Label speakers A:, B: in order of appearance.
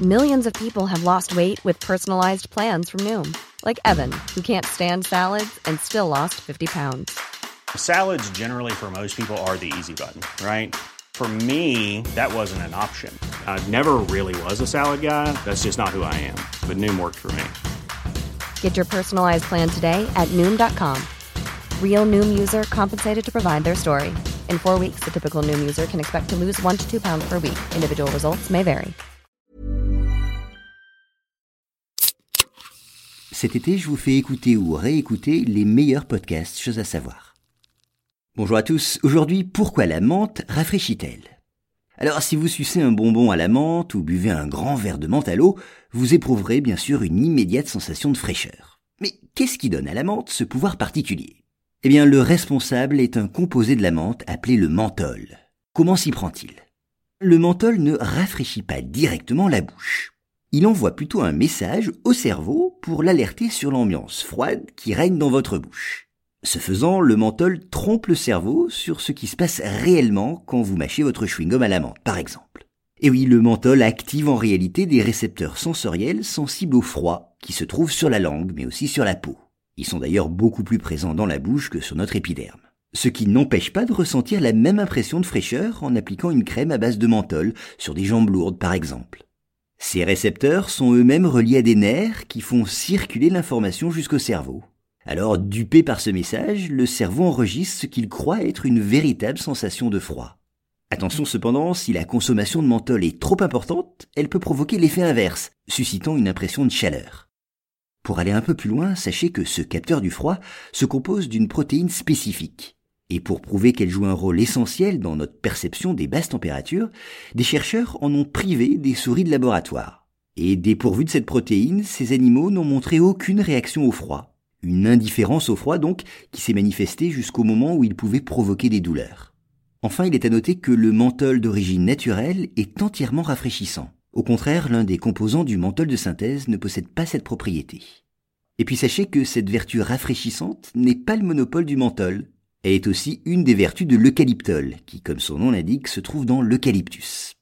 A: Millions of people have lost weight with personalized plans from Noom. Like Evan, who can't stand salads and still lost 50 pounds.
B: Salads generally for most people are the easy button, right? For me, that wasn't an option. I never really was a salad guy. That's just not who I am. But Noom worked for me.
A: Get your personalized plan today at Noom.com. Real Noom user compensated to provide their story. In 4 weeks, the typical Noom user can expect to lose 1 to 2 pounds per week. Individual results may vary.
C: Cet été, je vous fais écouter ou réécouter les meilleurs podcasts Choses à savoir. Bonjour à tous, aujourd'hui, pourquoi la menthe rafraîchit-elle ? Alors, si vous sucez un bonbon à la menthe ou buvez un grand verre de menthe à l'eau, vous éprouverez bien sûr une immédiate sensation de fraîcheur. Mais qu'est-ce qui donne à la menthe ce pouvoir particulier ? Eh bien, le responsable est un composé de la menthe appelé le menthol. Comment s'y prend-il ? Le menthol ne rafraîchit pas directement la bouche. Il envoie plutôt un message au cerveau pour l'alerter sur l'ambiance froide qui règne dans votre bouche. Ce faisant, le menthol trompe le cerveau sur ce qui se passe réellement quand vous mâchez votre chewing-gum à la menthe, par exemple. Et oui, le menthol active en réalité des récepteurs sensoriels sensibles au froid qui se trouvent sur la langue, mais aussi sur la peau. Ils sont d'ailleurs beaucoup plus présents dans la bouche que sur notre épiderme. Ce qui n'empêche pas de ressentir la même impression de fraîcheur en appliquant une crème à base de menthol sur des jambes lourdes, par exemple. Ces récepteurs sont eux-mêmes reliés à des nerfs qui font circuler l'information jusqu'au cerveau. Alors, dupé par ce message, le cerveau enregistre ce qu'il croit être une véritable sensation de froid. Attention cependant, si la consommation de menthol est trop importante, elle peut provoquer l'effet inverse, suscitant une impression de chaleur. Pour aller un peu plus loin, sachez que ce capteur du froid se compose d'une protéine spécifique. Et pour prouver qu'elle joue un rôle essentiel dans notre perception des basses températures, des chercheurs en ont privé des souris de laboratoire. Et dépourvus de cette protéine, ces animaux n'ont montré aucune réaction au froid. Une indifférence au froid donc, qui s'est manifestée jusqu'au moment où il pouvait provoquer des douleurs. Enfin, il est à noter que le menthol d'origine naturelle est entièrement rafraîchissant. Au contraire, l'un des composants du menthol de synthèse ne possède pas cette propriété. Et puis sachez que cette vertu rafraîchissante n'est pas le monopole du menthol. Elle est aussi une des vertus de l'eucalyptol, qui, comme son nom l'indique, se trouve dans l'eucalyptus.